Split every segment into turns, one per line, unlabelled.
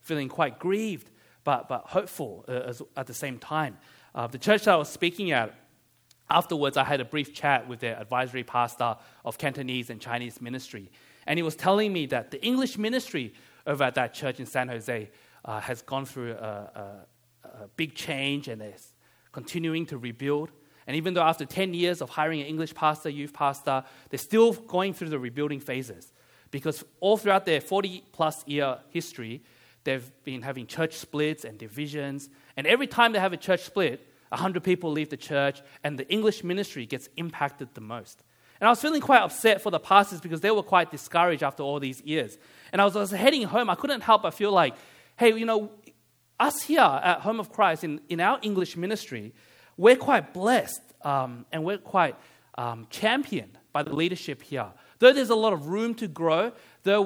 feeling quite grieved, but hopeful at the same time. The church that I was speaking at, afterwards, I had a brief chat with their advisory pastor of Cantonese and Chinese ministry. And he was telling me that the English ministry over at that church in San Jose has gone through a big change and is continuing to rebuild. And even though after 10 years of hiring an English pastor, youth pastor, they're still going through the rebuilding phases. Because all throughout their 40-plus year history, they've been having church splits and divisions. And every time they have a church split, 100 people leave the church, and the English ministry gets impacted the most. And I was feeling quite upset for the pastors because they were quite discouraged after all these years. And I was heading home, I couldn't help but feel like, hey, us here at Home of Christ in our English ministry, we're quite blessed and we're quite championed by the leadership here. Though there's a lot of room to grow, though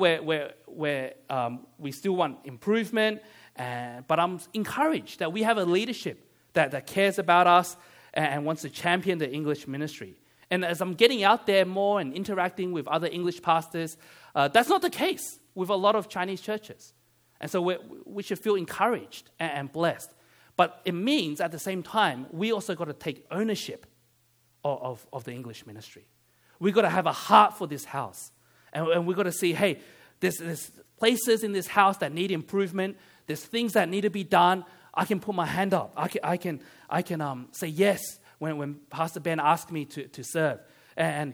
we still want improvement, but I'm encouraged that we have a leadership that cares about us and wants to champion the English ministry. And as I'm getting out there more and interacting with other English pastors, that's not the case with a lot of Chinese churches. And so we should feel encouraged and blessed. But it means at the same time, we also got to take ownership of the English ministry. We've got to have a heart for this house. And we've got to see, hey, there's places in this house that need improvement. There's things that need to be done. I can put my hand up. I can say yes when Pastor Ben asked me to serve. And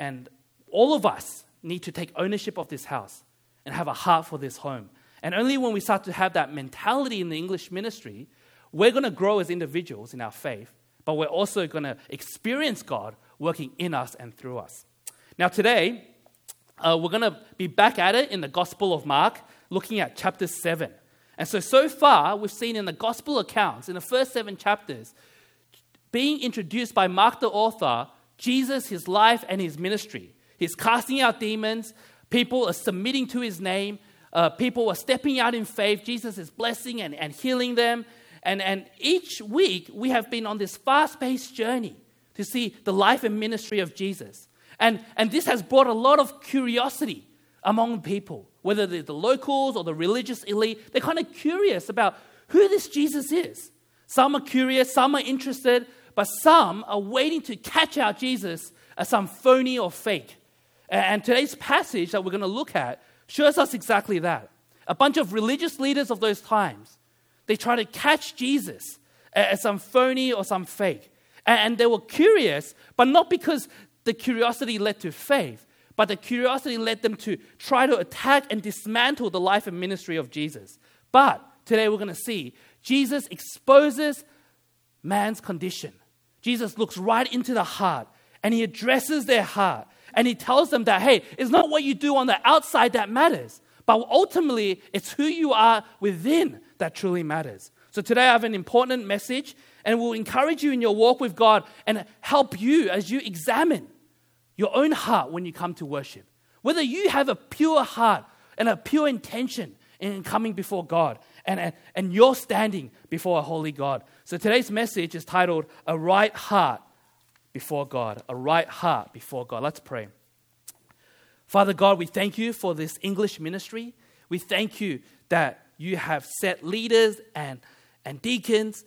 all of us need to take ownership of this house and have a heart for this home. And only when we start to have that mentality in the English ministry, we're going to grow as individuals in our faith, but we're also going to experience God working in us and through us. Now today, we're going to be back at it in the Gospel of Mark, looking at chapter 7. And so far, we've seen in the Gospel accounts, in the first 7 chapters, being introduced by Mark the author, Jesus, his life and his ministry. He's casting out demons. People are submitting to his name. People are stepping out in faith. Jesus is blessing and healing them. And each week, we have been on this fast-paced journey to see the life and ministry of Jesus. And this has brought a lot of curiosity among people, whether they're the locals or the religious elite. They're kind of curious about who this Jesus is. Some are curious, some are interested, but some are waiting to catch out Jesus as some phony or fake. And today's passage that we're going to look at shows us exactly that. A bunch of religious leaders of those times, they try to catch Jesus as some phony or some fake. And they were curious, but not because the curiosity led to faith, but the curiosity led them to try to attack and dismantle the life and ministry of Jesus. But today we're going to see Jesus exposes man's condition. Jesus looks right into the heart and he addresses their heart. And he tells them that, hey, it's not what you do on the outside that matters, but ultimately it's who you are within that truly matters. So today I have an important message and will encourage you in your walk with God and help you as you examine your own heart when you come to worship. Whether you have a pure heart and a pure intention in coming before God and you're standing before a holy God. So today's message is titled, A Right Heart Before God. A right heart before God. Let's pray. Father God, we thank you for this English ministry. We thank you that you have set leaders and deacons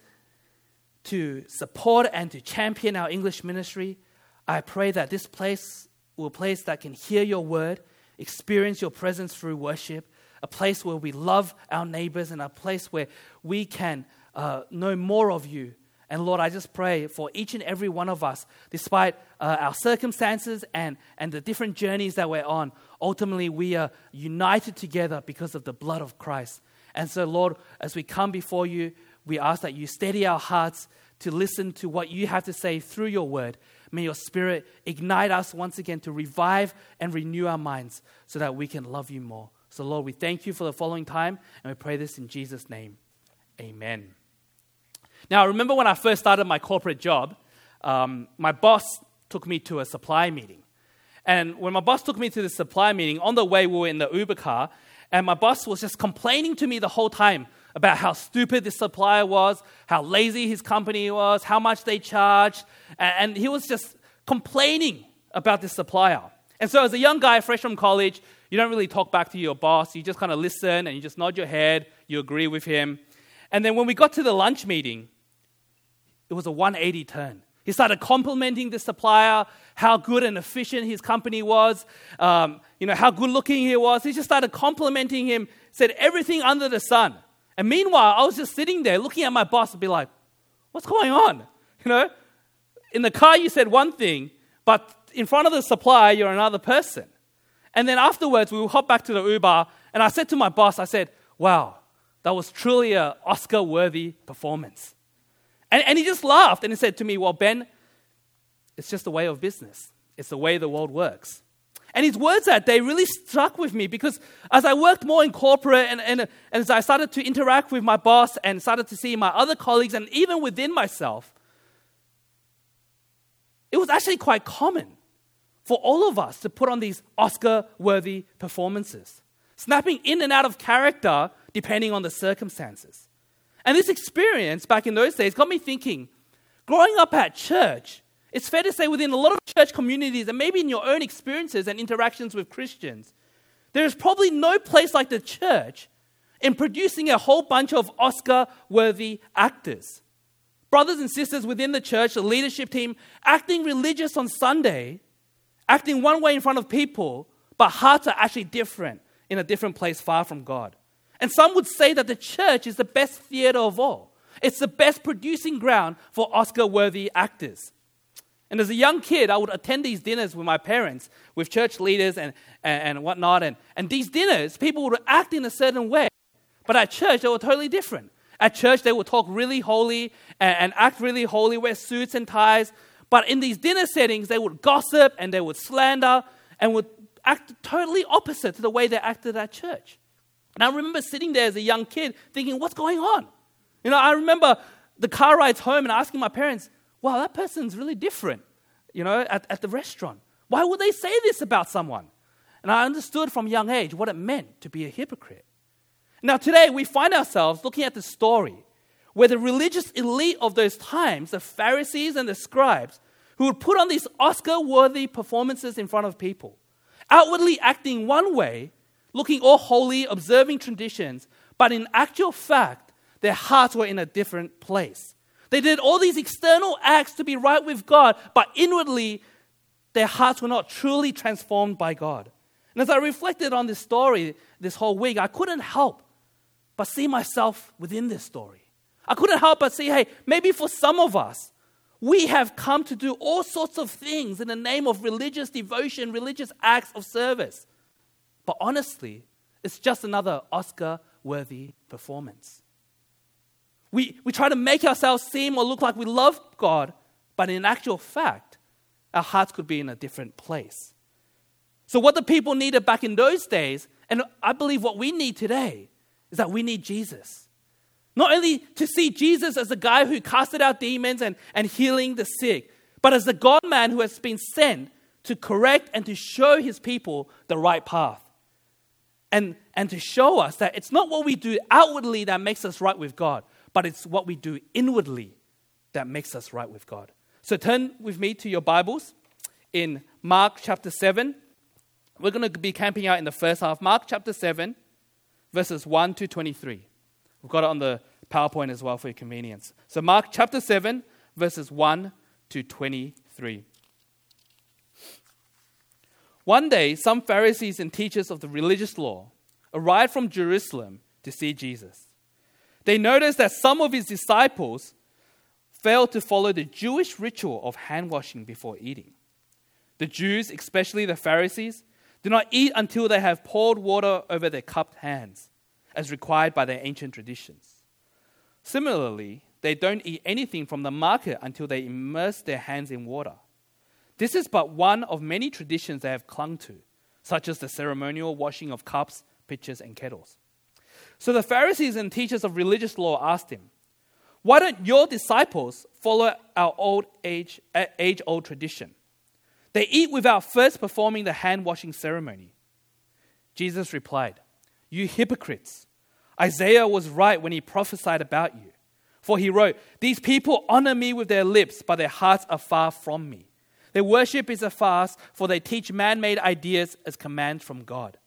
to support and to champion our English ministry. I pray that this place will be a place that can hear your word, experience your presence through worship, a place where we love our neighbors, and a place where we can know more of you. And Lord, I just pray for each and every one of us, despite our circumstances and the different journeys that we're on, ultimately we are united together because of the blood of Christ. And so, Lord, as we come before you, we ask that you steady our hearts to listen to what you have to say through your word. May your Spirit ignite us once again to revive and renew our minds so that we can love you more. So, Lord, we thank you for the following time, and we pray this in Jesus' name. Amen. Now, I remember when I first started my corporate job, my boss took me to a supply meeting. And when my boss took me to the supply meeting, on the way we were in the Uber car, and my boss was just complaining to me the whole time about how stupid this supplier was, how lazy his company was, how much they charged, and he was just complaining about this supplier. And so as a young guy, fresh from college, you don't really talk back to your boss. You just kind of listen and you just nod your head. You agree with him. And then when we got to the lunch meeting, it was a 180 turn. He started complimenting the supplier, how good and efficient his company was, how good looking he was. He just started complimenting him, said everything under the sun. And meanwhile, I was just sitting there looking at my boss and be like, what's going on? In the car you said one thing, but in front of the supplier, you're another person. And then afterwards, we hop back to the Uber, and I said to my boss, I said, wow, that was truly an Oscar-worthy performance. And he just laughed, and he said to me, well, Ben, it's just the way of business. It's the way the world works. And his words that day really struck with me because as I worked more in corporate and as I started to interact with my boss and started to see my other colleagues and even within myself, it was actually quite common for all of us to put on these Oscar-worthy performances, snapping in and out of character depending on the circumstances. And this experience back in those days got me thinking, growing up at church, it's fair to say within a lot of church communities and maybe in your own experiences and interactions with Christians, there is probably no place like the church in producing a whole bunch of Oscar-worthy actors. Brothers and sisters within the church, the leadership team, acting religious on Sunday, acting one way in front of people, but hearts are actually different in a different place far from God. And some would say that the church is the best theater of all. It's the best producing ground for Oscar-worthy actors. And as a young kid, I would attend these dinners with my parents, with church leaders and whatnot. And these dinners, people would act in a certain way. But at church, they were totally different. At church, they would talk really holy and act really holy, wear suits and ties. But in these dinner settings, they would gossip and they would slander and would act totally opposite to the way they acted at church. And I remember sitting there as a young kid thinking, what's going on? I remember the car rides home and asking my parents, wow, that person's really different, at the restaurant. Why would they say this about someone? And I understood from a young age what it meant to be a hypocrite. Now today we find ourselves looking at the story where the religious elite of those times, the Pharisees and the scribes, who would put on these Oscar-worthy performances in front of people, outwardly acting one way, looking all holy, observing traditions, but in actual fact, their hearts were in a different place. They did all these external acts to be right with God, but inwardly, their hearts were not truly transformed by God. And as I reflected on this story this whole week, I couldn't help but see myself within this story. I couldn't help but see, hey, maybe for some of us, we have come to do all sorts of things in the name of religious devotion, religious acts of service. But honestly, it's just another Oscar-worthy performance. We try to make ourselves seem or look like we love God, but in actual fact, our hearts could be in a different place. So what the people needed back in those days, and I believe what we need today, is that we need Jesus. Not only to see Jesus as the guy who casted out demons and healing the sick, but as the God-man who has been sent to correct and to show his people the right path. And to show us that it's not what we do outwardly that makes us right with God, but it's what we do inwardly that makes us right with God. So turn with me to your Bibles in Mark chapter 7. We're going to be camping out in the first half. Mark chapter 7, verses 1 to 23. We've got it on the PowerPoint as well for your convenience. So Mark chapter 7, verses 1 to 23. One day, some Pharisees and teachers of the religious law arrived from Jerusalem to see Jesus. They noticed that some of his disciples failed to follow the Jewish ritual of hand washing before eating. The Jews, especially the Pharisees, do not eat until they have poured water over their cupped hands, as required by their ancient traditions. Similarly, they don't eat anything from the market until they immerse their hands in water. This is but one of many traditions they have clung to, such as the ceremonial washing of cups, pitchers, and kettles. So the Pharisees and teachers of religious law asked him, "Why don't your disciples follow our age-old tradition? They eat without first performing the hand-washing ceremony." Jesus replied, "You hypocrites! Isaiah was right when he prophesied about you. For he wrote, 'These people honor me with their lips, but their hearts are far from me. Their worship is a farce, for they teach man-made ideas as commands from God.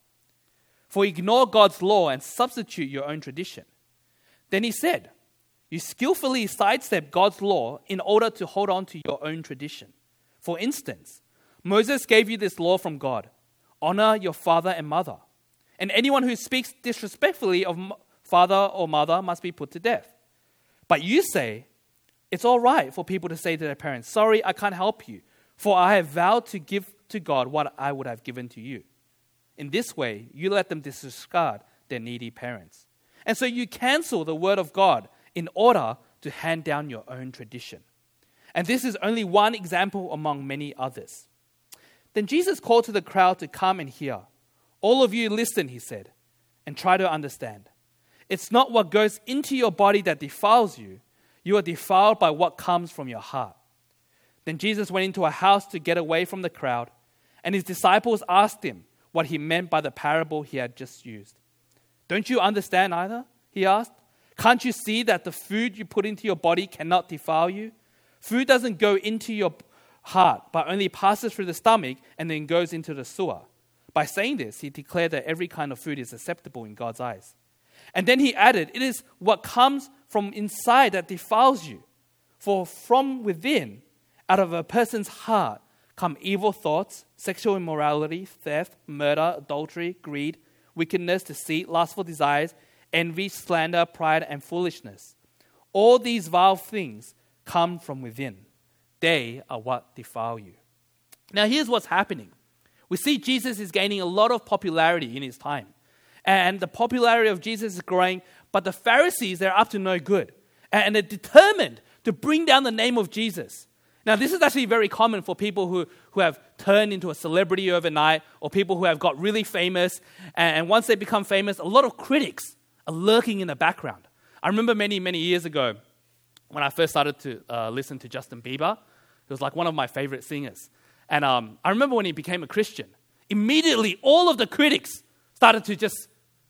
For you ignore God's law and substitute your own tradition. Then he said, you skillfully sidestep God's law in order to hold on to your own tradition. For instance, Moses gave you this law from God. Honor your father and mother. And anyone who speaks disrespectfully of father or mother must be put to death. But you say, it's all right for people to say to their parents, sorry, I can't help you, for I have vowed to give to God what I would have given to you. In this way, you let them disregard their needy parents. And so you cancel the word of God in order to hand down your own tradition. And this is only one example among many others. Then Jesus called to the crowd to come and hear. All of you listen, he said, and try to understand. It's not what goes into your body that defiles you. You are defiled by what comes from your heart. Then Jesus went into a house to get away from the crowd, and his disciples asked him what he meant by the parable he had just used. Don't you understand either? He asked. Can't you see that the food you put into your body cannot defile you? Food doesn't go into your heart, but only passes through the stomach and then goes into the sewer. By saying this, he declared that every kind of food is acceptable in God's eyes. And then he added, it is what comes from inside that defiles you. For from within, out of a person's heart, come evil thoughts, sexual immorality, theft, murder, adultery, greed, wickedness, deceit, lustful desires, envy, slander, pride, and foolishness. All these vile things come from within. They are what defile you. Now here's what's happening. We see Jesus is gaining a lot of popularity in his time. And the popularity of Jesus is growing, but the Pharisees, they're up to no good. And they're determined to bring down the name of Jesus. Now this is actually very common for people who have turned into a celebrity overnight, or people who have got really famous. And once they become famous, a lot of critics are lurking in the background. I remember many, many years ago when I first started to listen to Justin Bieber. He was like one of my favorite singers. And I remember when he became a Christian, immediately all of the critics started to just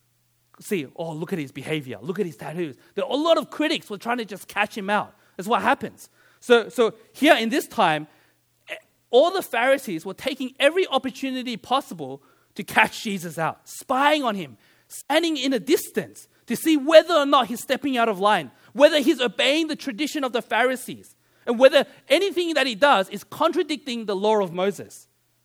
see, oh, look at his behavior, look at his tattoos. There are a lot of critics were trying to just catch him out. That's what happens. So here in this time, all the Pharisees were taking every opportunity possible to catch Jesus out, spying on him, standing in a distance to see whether or not he's stepping out of line, whether he's obeying the tradition of the Pharisees, and whether anything that he does is contradicting the law of Moses.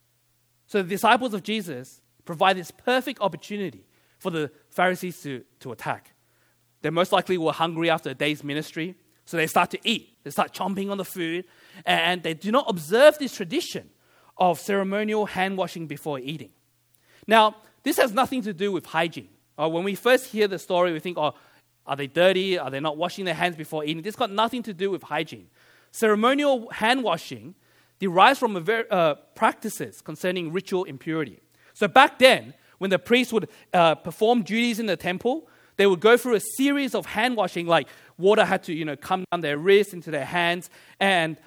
So the disciples of Jesus provide this perfect opportunity for the Pharisees to attack. They most likely were hungry after a day's ministry, so they start to eat. They start chomping on the food, and they do not observe this tradition of ceremonial hand washing before eating. Now, this has nothing to do with hygiene. When we first hear the story, we think, oh, are they dirty? Are they not washing their hands before eating? This got nothing to do with hygiene. Ceremonial hand washing derives from practices concerning ritual impurity. So back then, when the priests would perform duties in the temple, they would go through a series of hand washing, like water had to come down their wrists into their hands, and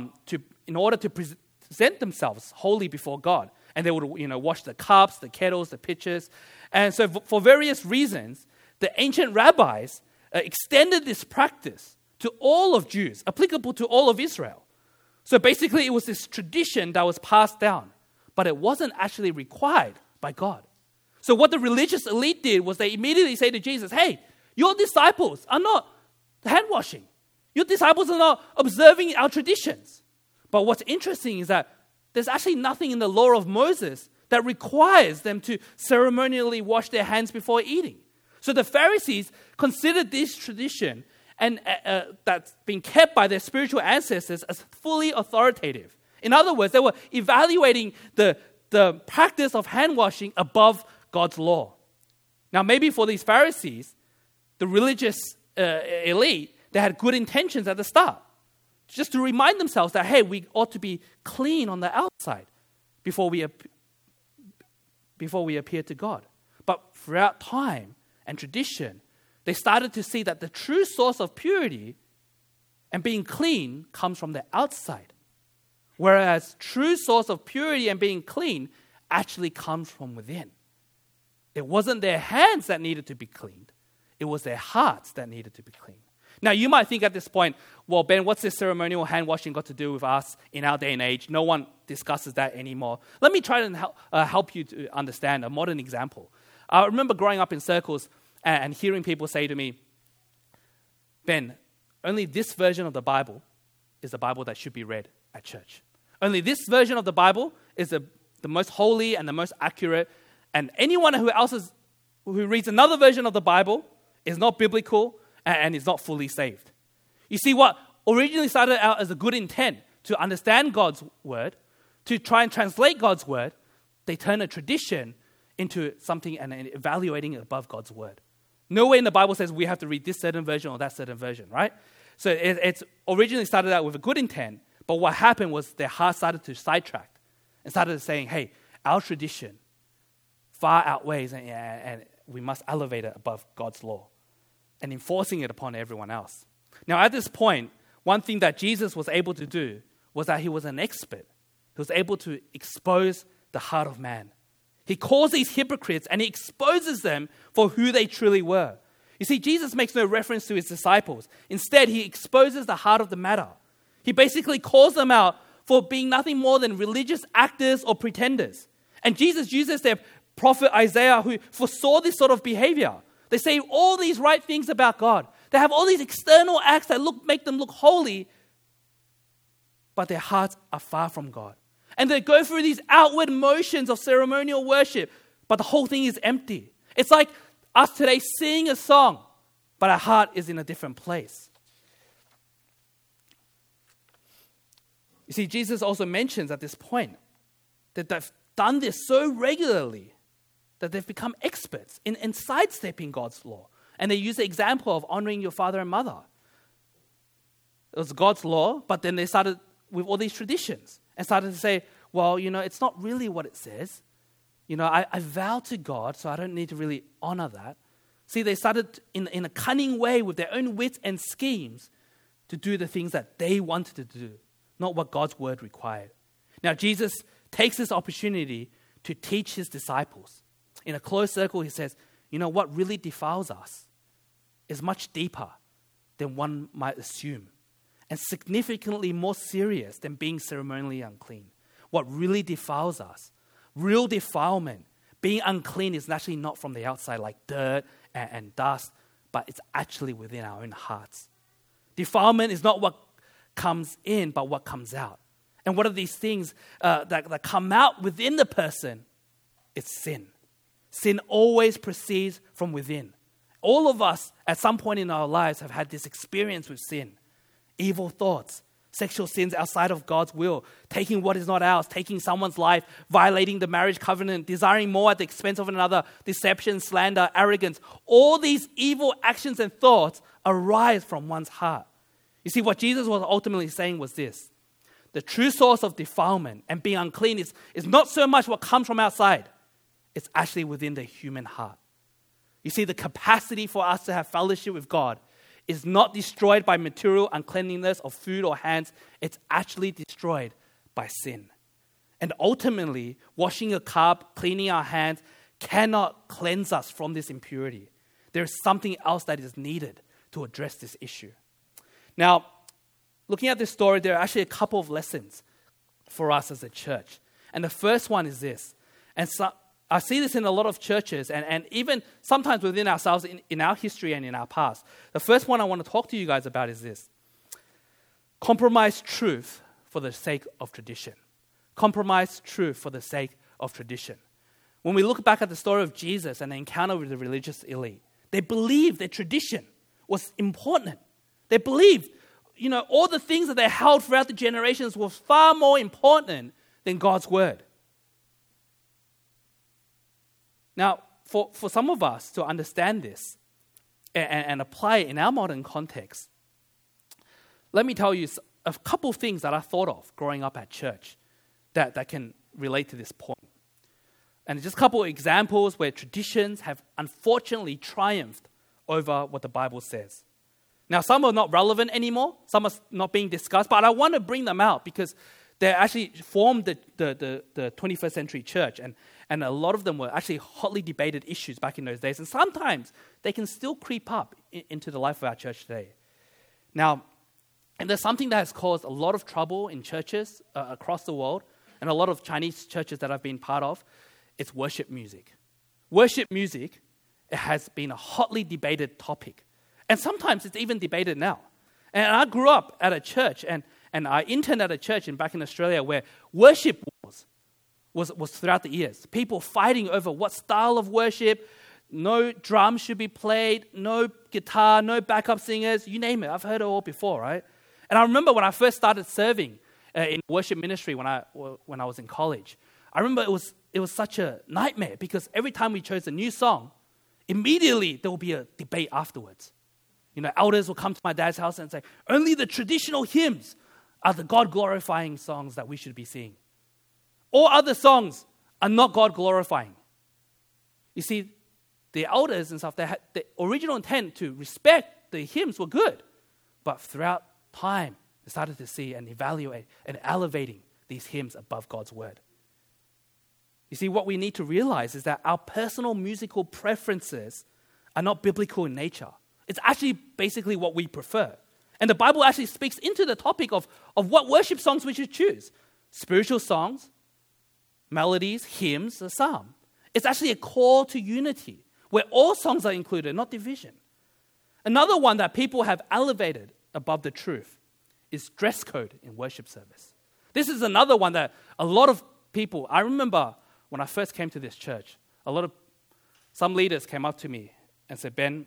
in order to present themselves holy before God. And they would wash the cups, the kettles, the pitchers. And so for various reasons, the ancient rabbis extended this practice to all of Jews, applicable to all of Israel. So basically, it was this tradition that was passed down, but it wasn't actually required by God. So what the religious elite did was they immediately say to Jesus, hey, your disciples are not hand washing. Your disciples are not observing our traditions. But what's interesting is that there's actually nothing in the law of Moses that requires them to ceremonially wash their hands before eating. So the Pharisees considered this tradition and that's been kept by their spiritual ancestors as fully authoritative. In other words, they were evaluating the practice of hand washing above God's law. Now, maybe for these Pharisees, the religious elite, they had good intentions at the start, just to remind themselves that, hey, we ought to be clean on the outside before we appear to God. But throughout time and tradition, they started to see that the true source of purity and being clean comes from the outside, whereas true source of purity and being clean actually comes from within. It wasn't their hands that needed to be cleaned. It was their hearts that needed to be cleaned. Now, you might think at this point, well, Ben, what's this ceremonial hand washing got to do with us in our day and age? No one discusses that anymore. Let me try to help you to understand a modern example. I remember growing up in circles and hearing people say to me, Ben, only this version of the Bible is the Bible that should be read at church. Only this version of the Bible is the most holy and the most accurate. And anyone who reads another version of the Bible is not biblical and is not fully saved. You see, what originally started out as a good intent to understand God's word, to try and translate God's word, they turn a tradition into something and evaluating it above God's word. Nowhere in the Bible says we have to read this certain version or that certain version, right? So it's originally started out with a good intent, but what happened was their heart started to sidetrack and started saying, hey, our tradition far outweighs and we must elevate it above God's law and enforcing it upon everyone else. Now, at this point, one thing that Jesus was able to do was that he was an expert. He was able to expose the heart of man. He calls these hypocrites and he exposes them for who they truly were. You see, Jesus makes no reference to his disciples. Instead, he exposes the heart of the matter. He basically calls them out for being nothing more than religious actors or pretenders. And Jesus uses their prophet Isaiah, who foresaw this sort of behavior. They say all these right things about God. They have all these external acts that make them look holy, but their hearts are far from God. And they go through these outward motions of ceremonial worship, but the whole thing is empty. It's like us today singing a song, but our heart is in a different place. You see, Jesus also mentions at this point that they've done this so regularly that they've become experts in sidestepping God's law. And they use the example of honoring your father and mother. It was God's law, but then they started with all these traditions and started to say, well, it's not really what it says. I vow to God, so I don't need to really honor that. See, they started in a cunning way with their own wits and schemes to do the things that they wanted to do, not what God's word required. Now, Jesus takes this opportunity to teach his disciples. In a closed circle, he says, what really defiles us is much deeper than one might assume and significantly more serious than being ceremonially unclean. What really defiles us, real defilement, being unclean is actually not from the outside like dirt and dust, but it's actually within our own hearts. Defilement is not what comes in, but what comes out. And what are these things that come out within the person? It's sin. Sin always proceeds from within. All of us, at some point in our lives, have had this experience with sin. Evil thoughts, sexual sins outside of God's will, taking what is not ours, taking someone's life, violating the marriage covenant, desiring more at the expense of another, deception, slander, arrogance. All these evil actions and thoughts arise from one's heart. You see, what Jesus was ultimately saying was this. The true source of defilement and being unclean is not so much what comes from outside. It's actually within the human heart. You see, the capacity for us to have fellowship with God is not destroyed by material uncleanliness of food or hands. It's actually destroyed by sin. And ultimately, washing a cup, cleaning our hands, cannot cleanse us from this impurity. There is something else that is needed to address this issue. Now, looking at this story, there are actually a couple of lessons for us as a church. And the first one is this. And so, I see this in a lot of churches and even sometimes within ourselves in our history and in our past. The first one I want to talk to you guys about is this. Compromise truth for the sake of tradition. Compromise truth for the sake of tradition. When we look back at the story of Jesus and the encounter with the religious elite, they believed that tradition was important. They believed, all the things that they held throughout the generations were far more important than God's word. Now, for some of us to understand this and apply it in our modern context, let me tell you a couple of things that I thought of growing up at church that can relate to this point. And just a couple of examples where traditions have unfortunately triumphed over what the Bible says. Now, some are not relevant anymore. Some are not being discussed, but I want to bring them out because they actually formed the 21st century church, and a lot of them were actually hotly debated issues back in those days. And sometimes they can still creep up into the life of our church today. Now, and there's something that has caused a lot of trouble in churches across the world, and a lot of Chinese churches that I've been part of, it's worship music. Worship music, it has been a hotly debated topic. And sometimes it's even debated now. And I grew up at a church, and I interned at a church back in Australia where worship was throughout the years. People fighting over what style of worship, no drums should be played, no guitar, no backup singers, you name it. I've heard it all before, right? And I remember when I first started serving in worship ministry when I was in college, I remember it was such a nightmare because every time we chose a new song, immediately there will be a debate afterwards. Elders will come to my dad's house and say, only the traditional hymns are the God-glorifying songs that we should be singing. All other songs are not God-glorifying. You see, the elders and stuff, the original intent to respect the hymns were good. But throughout time, they started to see and evaluate and elevating these hymns above God's word. You see, what we need to realize is that our personal musical preferences are not biblical in nature. It's actually basically what we prefer. And the Bible actually speaks into the topic of what worship songs we should choose. Spiritual songs, melodies, hymns, a psalm. It's actually a call to unity where all songs are included, not division. Another one that people have elevated above the truth is dress code in worship service. This is another one that a lot of people, I remember when I first came to this church, some leaders came up to me and said, Ben,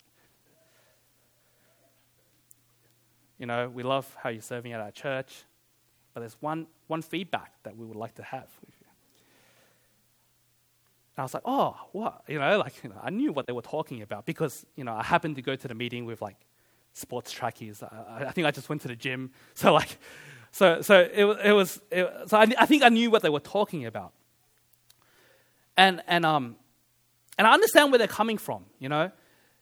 we love how you're serving at our church, but there's one feedback that we would like to have with you. And I was like, oh, what? I knew what they were talking about because, I happened to go to the meeting with sports trackies. I think I just went to the gym. So I think I knew what they were talking about. And I understand where they're coming from, And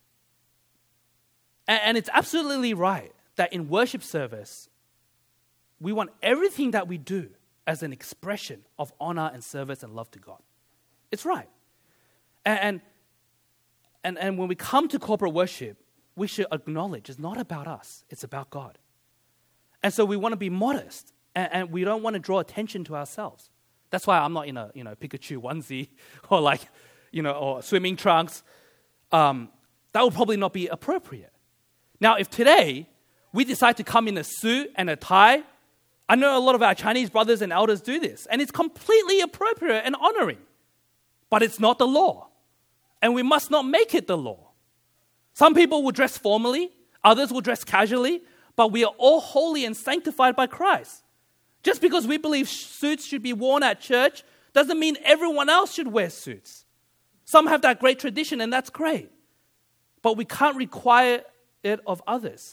it's absolutely right that in worship service, we want everything that we do as an expression of honor and service and love to God. It's right. And when we come to corporate worship, we should acknowledge it's not about us, it's about God. And so we want to be modest, and we don't want to draw attention to ourselves. That's why I'm not in a Pikachu onesie or or swimming trunks. That would probably not be appropriate. Now, if today we decide to come in a suit and a tie, I know a lot of our Chinese brothers and elders do this, and it's completely appropriate and honoring. But it's not the law, and we must not make it the law. Some people will dress formally, others will dress casually, but we are all holy and sanctified by Christ. Just because we believe suits should be worn at church doesn't mean everyone else should wear suits. Some have that great tradition, and that's great. But we can't require it of others.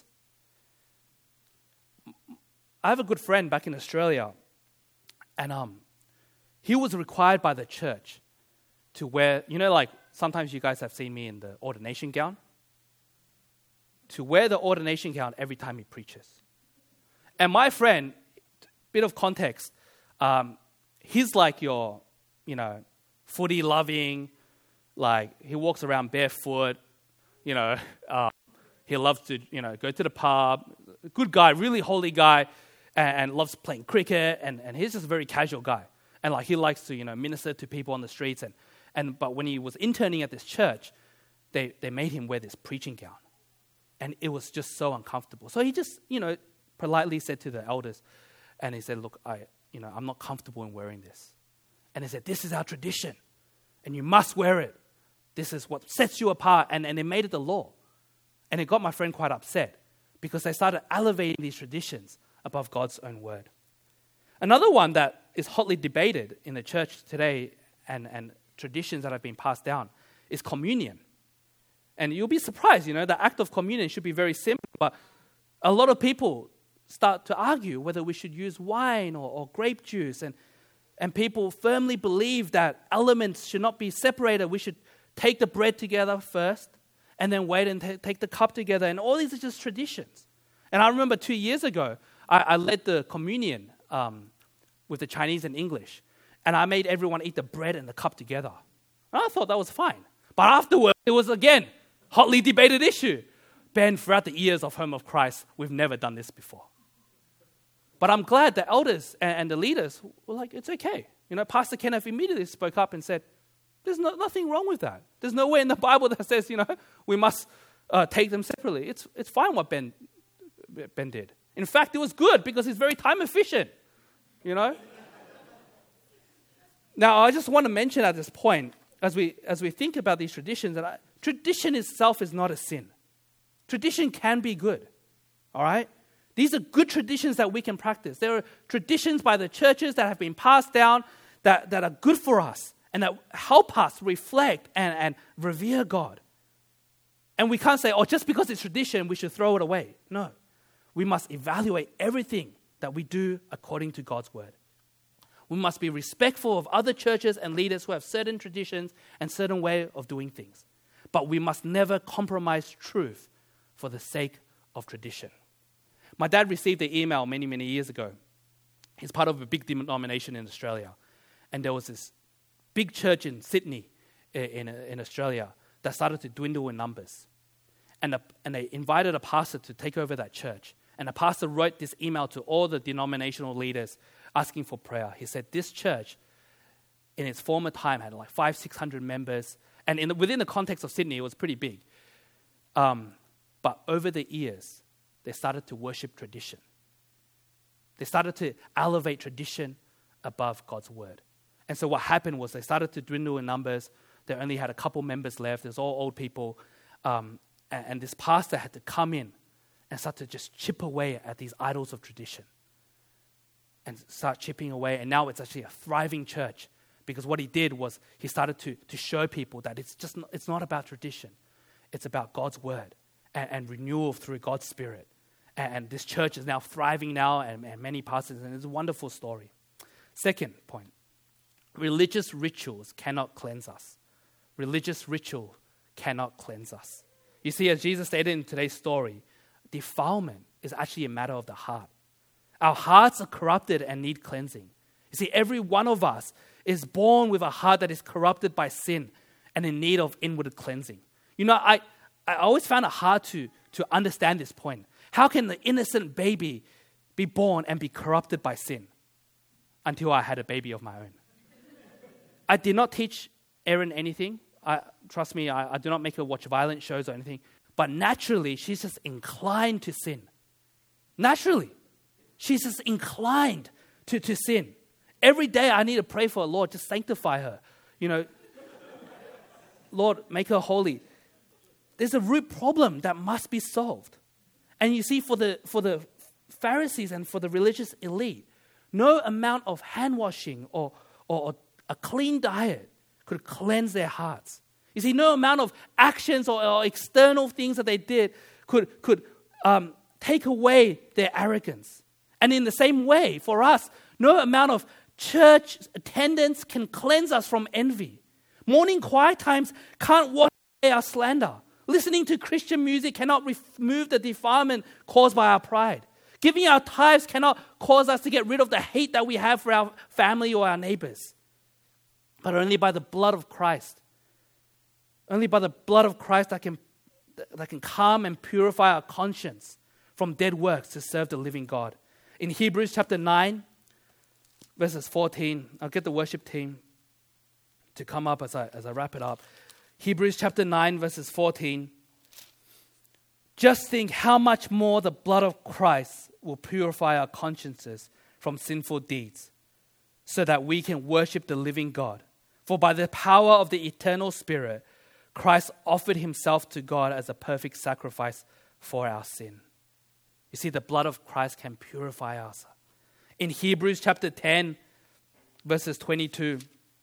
I have a good friend back in Australia, and he was required by the church to wear, sometimes you guys have seen me in the ordination gown, to wear the ordination gown every time he preaches. And my friend, bit of context, he's like your, footy loving, he walks around barefoot, he loves to, go to the pub, good guy, really holy guy, and loves playing cricket, and he's just a very casual guy. And he likes to, minister to people on the streets. But when he was interning at this church, they made him wear this preaching gown. And it was just so uncomfortable. So he just, politely said to the elders, and he said, look, I'm not comfortable in wearing this. And they said, this is our tradition, and you must wear it. This is what sets you apart. And they made it the law. And it got my friend quite upset because they started elevating these traditions above God's own word. Another one that is hotly debated in the church today and traditions that have been passed down is communion. And you'll be surprised, the act of communion should be very simple, but a lot of people start to argue whether we should use wine or grape juice, and people firmly believe that elements should not be separated. We should take the bread together first, and then wait and take the cup together, and all these are just traditions. And I remember 2 years ago, I led the communion with the Chinese and English, and I made everyone eat the bread and the cup together. And I thought that was fine. But afterwards, it was again hotly debated issue. been throughout the years of Home of Christ, we've never done this before. But I'm glad the elders and the leaders were like, it's okay. Pastor Kenneth immediately spoke up and said, there's nothing wrong with that. There's nowhere in the Bible that says, we must take them separately. It's fine what Ben did. In fact, it was good because it's very time efficient, Now, I just want to mention at this point, as we think about these traditions, that tradition itself is not a sin. Tradition can be good, all right? These are good traditions that we can practice. There are traditions by the churches that have been passed down that are good for us and that help us reflect and revere God. And we can't say, just because it's tradition, we should throw it away. No. We must evaluate everything that we do according to God's word. We must be respectful of other churches and leaders who have certain traditions and certain way of doing things. But we must never compromise truth for the sake of tradition. My dad received an email many, many years ago. He's part of a big denomination in Australia. And there was this big church in Sydney, in Australia, that started to dwindle in numbers. And they invited a pastor to take over that church. And the pastor wrote this email to all the denominational leaders asking for prayer. He said, this church, in its former time, had like 500-600 members. And within the context of Sydney, it was pretty big. But over the years, they started to worship tradition. They started to elevate tradition above God's word. And so what happened was they started to dwindle in numbers. They only had a couple members left. It was all old people. And this pastor had to come in and start to just chip away at these idols of tradition. And start chipping away. And now it's actually a thriving church. Because what he did was he started to show people that it's not about tradition. It's about God's word and renewal through God's Spirit. And this church is now thriving now, and many pastors, and it's a wonderful story. Second point, religious rituals cannot cleanse us. Religious ritual cannot cleanse us. You see, as Jesus stated in today's story, defilement is actually a matter of the heart. Our hearts are corrupted and need cleansing. You see, every one of us is born with a heart that is corrupted by sin and in need of inward cleansing. I always found it hard to understand this point. How can the innocent baby be born and be corrupted by sin? Until I had a baby of my own. I did not teach Erin anything. Trust me, I do not make her watch violent shows or anything. But naturally, she's just inclined to sin. Naturally. She's just inclined to sin. Every day I need to pray for her, Lord, just sanctify her. Lord, make her holy. There's a root problem that must be solved. And you see, for the Pharisees and for the religious elite, no amount of hand washing or a clean diet could cleanse their hearts. You see, no amount of actions or external things that they did could take away their arrogance. And in the same way, for us, no amount of church attendance can cleanse us from envy. Morning quiet times can't wash away our slander. Listening to Christian music cannot remove the defilement caused by our pride. Giving our tithes cannot cause us to get rid of the hate that we have for our family or our neighbors. But only by the blood of Christ. Only by the blood of Christ that can calm and purify our conscience from dead works to serve the living God. In Hebrews chapter 9, verses 14, I'll get the worship team to come up as I wrap it up. Hebrews chapter 9, verses 14. Just think how much more the blood of Christ will purify our consciences from sinful deeds, so that we can worship the living God. For by the power of the eternal Spirit, Christ offered himself to God as a perfect sacrifice for our sin. You see, the blood of Christ can purify us. In Hebrews chapter 10, verses 22,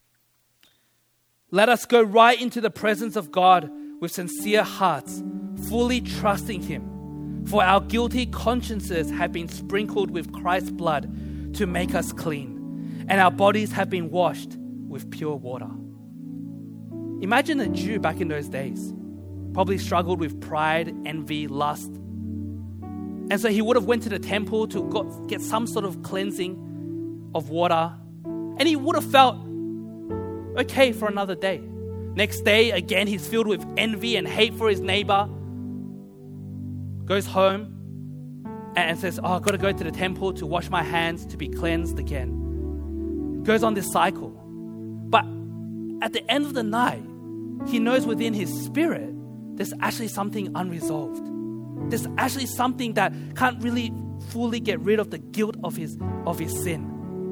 let us go right into the presence of God with sincere hearts, fully trusting him. For our guilty consciences have been sprinkled with Christ's blood to make us clean, and our bodies have been washed with pure water. Imagine a Jew back in those days. Probably struggled with pride, envy, lust. And so he would have went to the temple to get some sort of cleansing of water. And he would have felt okay for another day. Next day, again, he's filled with envy and hate for his neighbor. goes home and says, I've got to go to the temple to wash my hands to be cleansed again. Goes on this cycle. But at the end of the night, he knows within his spirit there's actually something unresolved. There's actually something that can't really fully get rid of the guilt of his sin.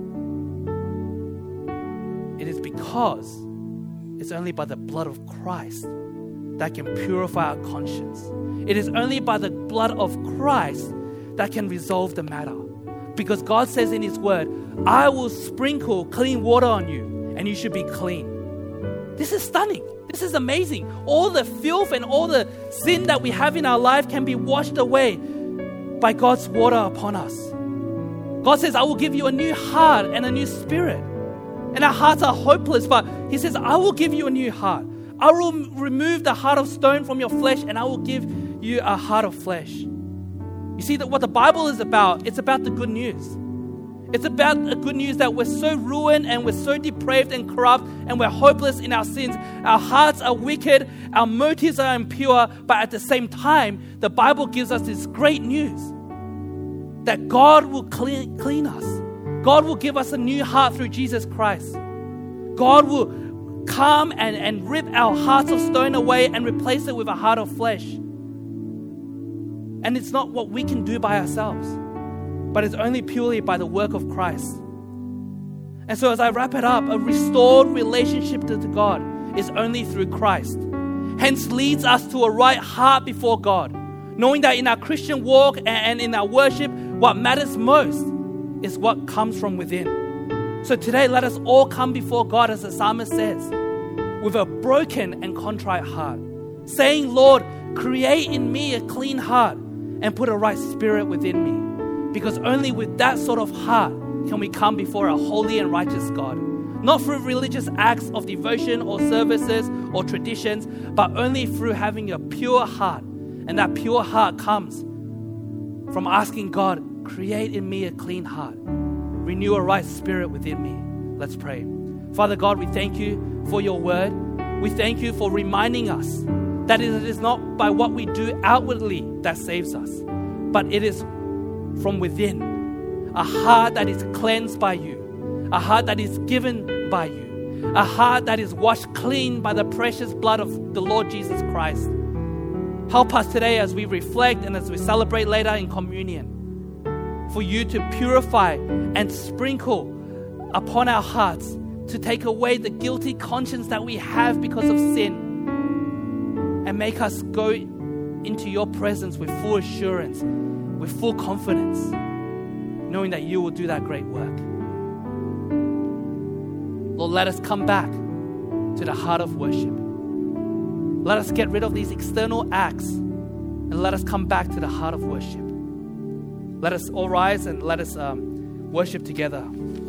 It is because it's only by the blood of Christ that can purify our conscience. It is only by the blood of Christ that can resolve the matter. Because God says in His word, I will sprinkle clean water on you and you should be clean. This is stunning. This is amazing. All the filth and all the sin that we have in our life can be washed away by God's water upon us. God says, I will give you a new heart and a new spirit. And our hearts are hopeless, but He says, I will give you a new heart. I will remove the heart of stone from your flesh and I will give you a heart of flesh. You see that what the Bible is about, it's about the good news. It's about the good news that we're so ruined and we're so depraved and corrupt and we're hopeless in our sins. Our hearts are wicked, our motives are impure, but at the same time, the Bible gives us this great news that God will clean us. God will give us a new heart through Jesus Christ. God will come and rip our hearts of stone away and replace it with a heart of flesh. And it's not what we can do by ourselves, but it's only purely by the work of Christ. And so as I wrap it up, a restored relationship to God is only through Christ. Hence leads us to a right heart before God, knowing that in our Christian walk and in our worship, what matters most is what comes from within. So today, let us all come before God, as the psalmist says, with a broken and contrite heart, saying, Lord, create in me a clean heart and put a right spirit within me. Because only with that sort of heart can we come before a holy and righteous God. Not through religious acts of devotion or services or traditions, but only through having a pure heart. And that pure heart comes from asking God, create in me a clean heart. Renew a right spirit within me. Let's pray. Father God, we thank you for your word. We thank you for reminding us that it is not by what we do outwardly that saves us, but it is from within. A heart that is cleansed by you. A heart that is given by you. A heart that is washed clean by the precious blood of the Lord Jesus Christ. Help us today as we reflect and as we celebrate later in communion, for you to purify and sprinkle upon our hearts to take away the guilty conscience that we have because of sin and make us go into your presence with full assurance, with full confidence, knowing that you will do that great work. Lord, let us come back to the heart of worship. Let us get rid of these external acts and let us come back to the heart of worship. Let us all rise and let us worship together.